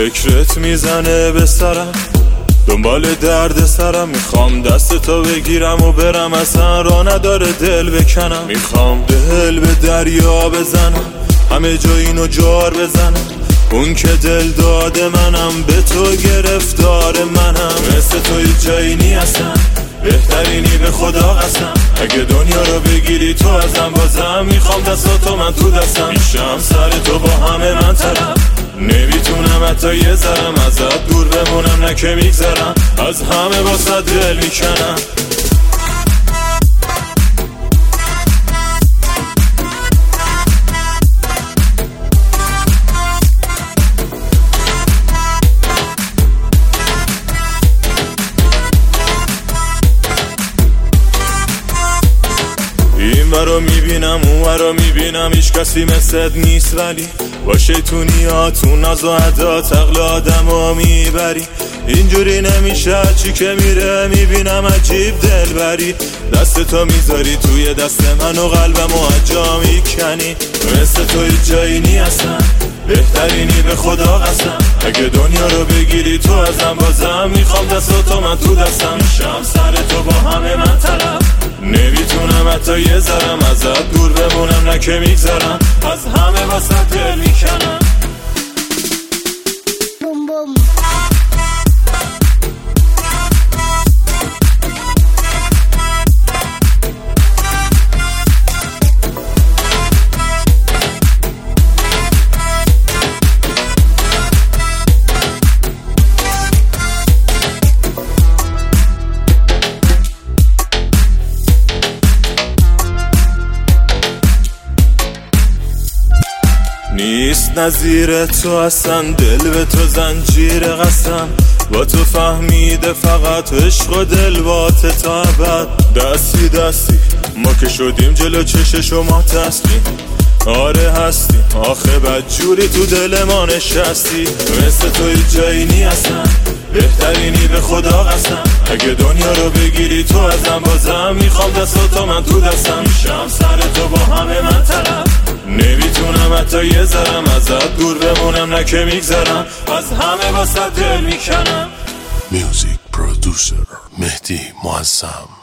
فکرت میزنه به سرم، دنبال درد سرم، میخوام دستتو بگیرم و برم، اصلا راه نداره دل بکنم. میخوام دل به دریا بزنم، همه جا اینو جار بزنم، اون که دل داده منم، به تو گرفتار منم. مثل تو هیچ جایی نیستم، بهترینی به خدا قسم. اگه دنیا رو بگیری تو ازم، بازم میخوام دستاتو من تو دستم. میشم سر تو با همه من طرف، نمیتونم حتی یه ذرم ازت دور بمونم، نه که میگذرم از همه واسه دل میکنم. این ورا میبینم اون ورا میبینم، هیچ کسی مثلت نیست، ولی با شیطونیاتون ناز و عدات عقل آدمو میبری. اینجوری نمیشه، چی که میره میبینم عجیب دلبری. دستتو میذاری توی دست من و قلبمو اجا میکنی. مثل تو هیچ جایی نیستم، بهترینی به خدا قسم. اگه دنیا رو بگیری تو ازم، بازم میخوام دستاتو من تو دستم. میشم سر تو با همه من طرف، نمیتونم حتی یه ذرم ازت دور بمونم، نه که میگذرم از همه واسه دل میکنم. نیست نظیر تو اصلا، دل به تو زنجیر قسم. با تو فهمیده فقط عشق و دل باته تا ابد. دستی دستی ما که شدیم جلو چش شما تسلیم. آره هستیم آخه بدجوری تو دل ما نشستی. مثل تو هیچ جایی نیستم، بهترینی به خدا قسم. اگه دنیا رو بگیری تو ازم، بازم میخوام دستاتو من تو دستم. میشم سر تو با همه من طرف، نمیتونم حتی یه ذرم ازت دور بمونم، نه که میگذرم از همه واسه دل میکنم. میوزیک پرودوسر مهدی معظم.